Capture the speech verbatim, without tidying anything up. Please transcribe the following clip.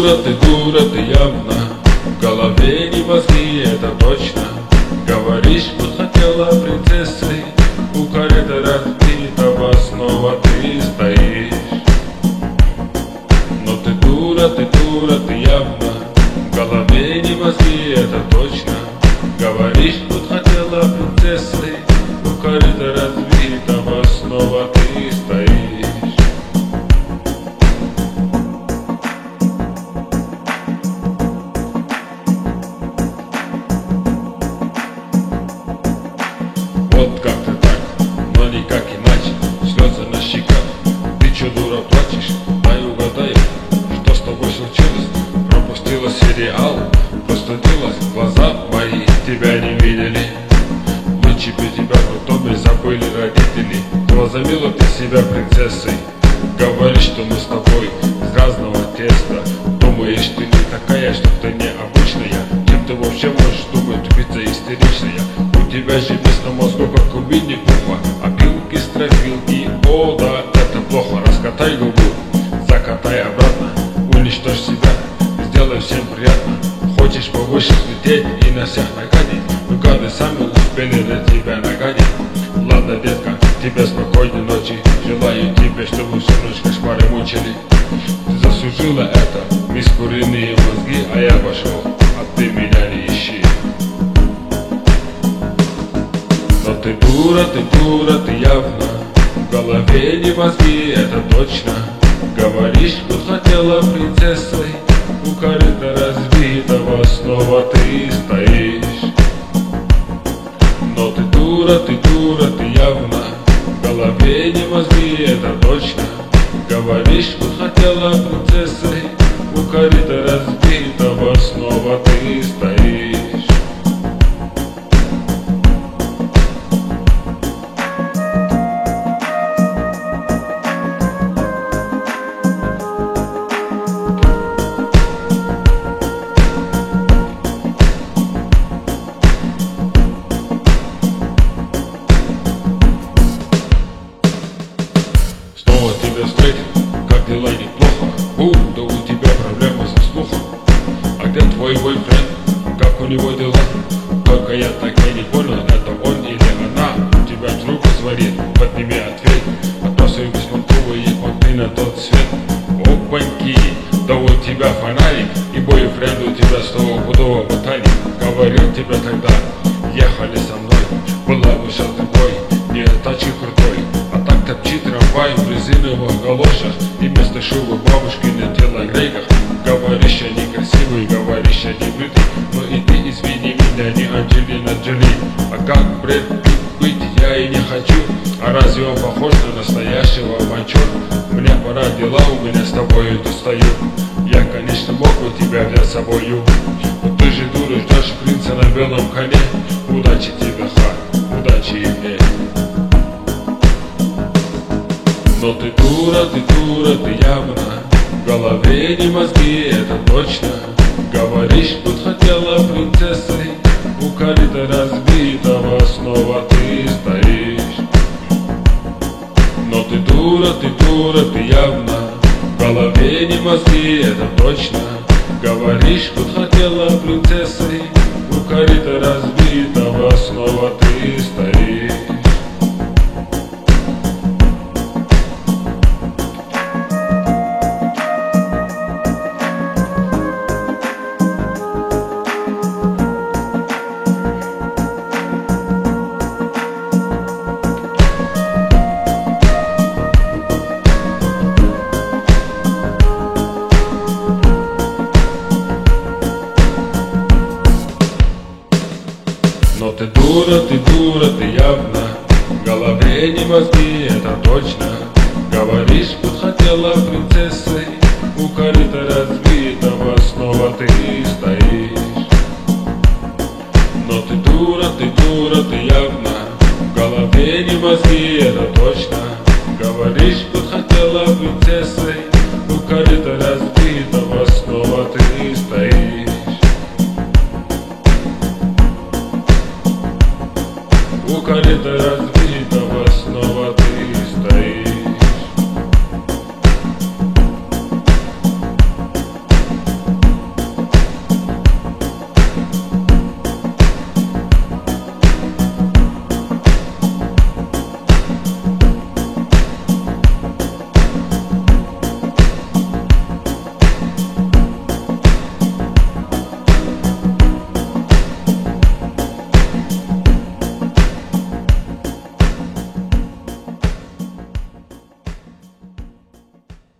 дура, ты дура, ты явно. В голове не мозги, это точно. Говоришь, вот хотела принцессой. У корыта разбитого снова ты стоишь. Но ты дура, ты дура, ты явно. В голове не мозги, это точно. Говоришь, вот хотела принцессой. У корыта разбитого снова ты стоишь. Вот как-то так, но никак иначе. Слезы на щеках, ты чё, дура, плачешь? Дай угадаю, что с тобой случилось? Пропустила сериал, простудилась, глаза мои тебя не видели. Вычепи тебя в утробе, забыли родители. Возомнила ты себя принцессой. Говоришь, что мы с тобой из разного теста. Думаешь, ты не такая, что ты необычная. Кем ты вообще можешь думать, тупица истеричная? У тебя же вместо мозгу, как у Винни-Пуха, опилки, строфилки, о да, это плохо. Раскатай губу, закатай обратно, уничтожь себя, сделай всем приятно. Хочешь повыше взлететь и на всех нагадить, ну гады сами успели на тебя нагадить. Ладно, детка, тебе спокойной ночи, желаю тебе, чтобы всю ночь кошмары мучили. Ты заслужила это, мисс куриные мозги, а я пошел, а ты меня не ищи. Но ты дура, ты дура, ты явно. В голове не мозги, это точно. Говоришь, вот хотела принцессой. У корыта разбитого снова ты стоишь. Но ты дура, ты дура, ты явно. В голове не мозги, это точно. Говоришь, вот хотела принцессой. У корыта разбитого снова ты стоишь. Снова тебя встретил, как дела, неплохо. У, да у тебя проблемы со слухом. А где твой бойфренд, как у него дела? Только я так и не понял, это он или она. Тебя трубку сварит, подними ответ. Отбросывай бессмонтовые понты на тот свет. Опаньки, да у тебя фонарик. И бойфренд у тебя стопудово ботаник. Говорил тебе тогда, ехали со мной. Была бы сейчас другой, не тачи крутой. А так топчи трамвай в резиновых галошах. И вместо шубы бабушки на телогрейках. Говоришь, я некрасивый, говоришь, я не бритый. Но и ты извини меня, не Анджелина Джоли. А как Брэд Питт быть я и не хочу. А разве он похож на настоящего авантюра? Мне пора, дела у меня с тобою тут стою. Я, конечно, мог бы тебя взять с собою. Но ты же дура, ждешь принца на белом коне. Удачи тебе, ха, удачи и мне. Но ты дура, ты дура, ты явно. В голове не мозги, это точно. Говоришь, тут хотела принцессой. У корыта разбитого снова ты стоишь. Но ты дура, ты дура, ты явно. В голове не мозги, это точно. Говоришь, тут хотела принцессой. У корыта разбитого снова ты стоишь. Но ты дура, ты дура, ты явно. В голове не мозги, это точно. Говоришь, вот хотела принцессой. У корыта разбитого снова ты стоишь. Но ты дура, ты дура, ты явно. В голове не мозги, это точно. Говоришь, вот хотела принцессой. У корыта разбитого